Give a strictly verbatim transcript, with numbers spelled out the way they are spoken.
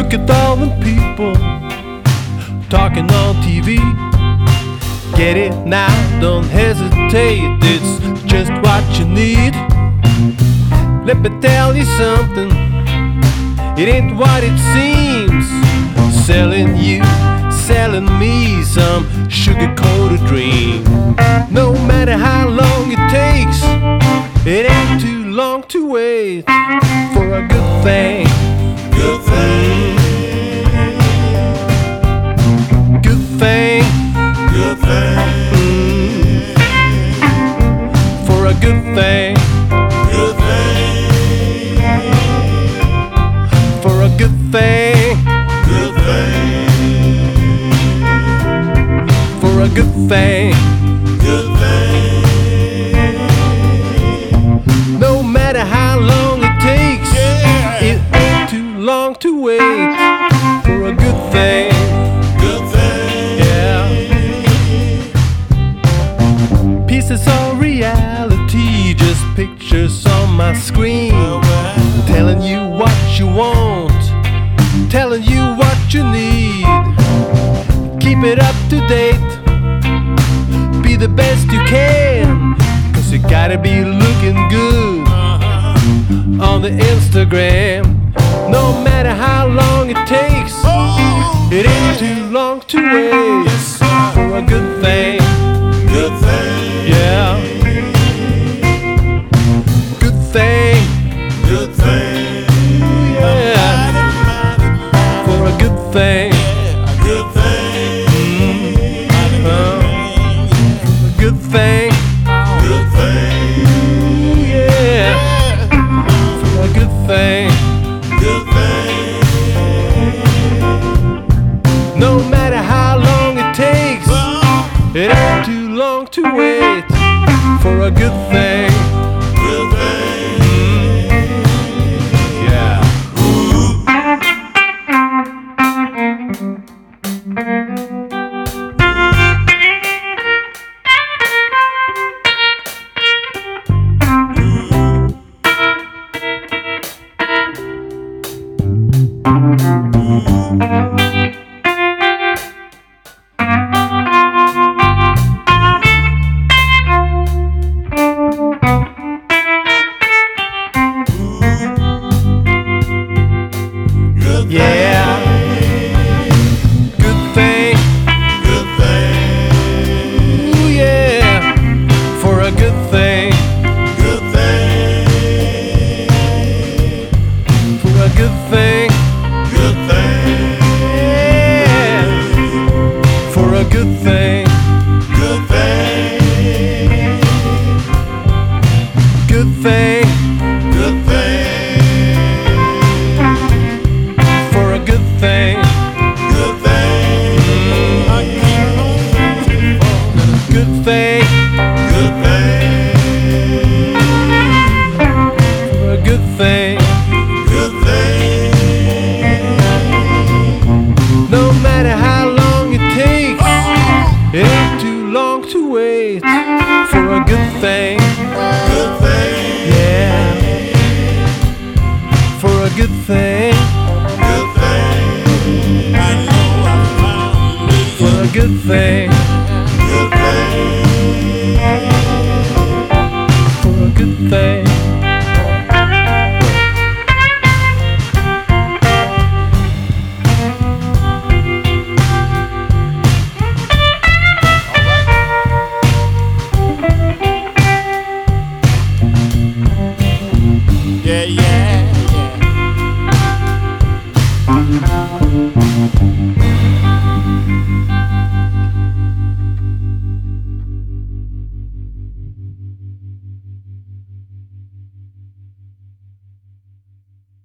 Look at all the people talking on T V. Get it now, don't hesitate, it's just what you need. Let me tell you something, it ain't what it seems. Selling you, selling me some sugar-coated dream. No matter how long it takes, it ain't too long to wait for a good thing. Good thing. Good thing. Good thing. Mm. For a good thing. Good thing. For a good thing. Good thing. For a good thing. Good thing. No matter how long it takes, Yeah. it ain't too long to wait for a good thing. Good thing. Yeah. Pieces of reality, just pictures on my screen, telling you what you want, telling you what you need. Keep it up to date, be the best you can, 'cause you gotta be looking good on the Instagram. No matter how long it takes, it ain't too long to wait for a good thing. Good thing. Yeah. Good thing. Good thing. Yeah. For a good thing. Good thing. Uh, a good thing. Good thing. Yeah. For a good thing. Good thing. No matter how long it takes, it ain't too long to wait for a good thing. Good thing. Yeah. Good Yeah. Good thing. Good thing. Ooh, yeah. For a good thing. Good thing. For a good thing. Good thing. Yeah. For a good thing. Good thing. Good thing. Good thing. For a good thing. Good thing. Good thing. Good thing. For a good thing. Good thing. No matter how long it takes, it ain't too long to wait for a good thing. Good thing. Yeah. For a good thing.